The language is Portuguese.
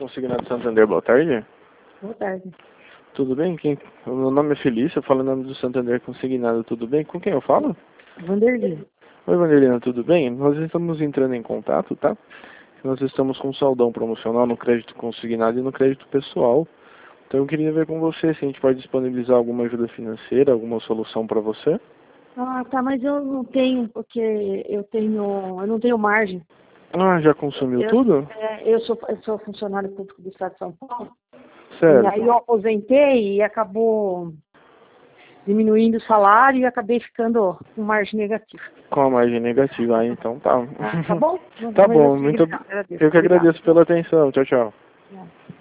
Consignado Santander, boa tarde. Boa tarde. Tudo bem? O meu nome é Felícia, eu falo em nome do Santander Consignado, tudo bem? Com quem eu falo? Vanderlei. Oi, Vanderlina, tudo bem? Nós estamos entrando em contato, tá? Nós estamos com um saldão promocional no crédito consignado e no crédito pessoal. Então eu queria ver com você se a gente pode disponibilizar alguma ajuda financeira, alguma solução para você. Ah, tá, mas eu não tenho, porque eu não tenho margem. Ah, já consumiu tudo? Eu sou funcionário público do Estado de São Paulo. Certo. E aí eu aposentei e acabou diminuindo o salário e acabei ficando com margem negativa. Com a margem negativa, então tá. Tá bom? Tá Mas bom, muito agradeço. eu que Obrigada. agradeço pela atenção. Tchau, tchau.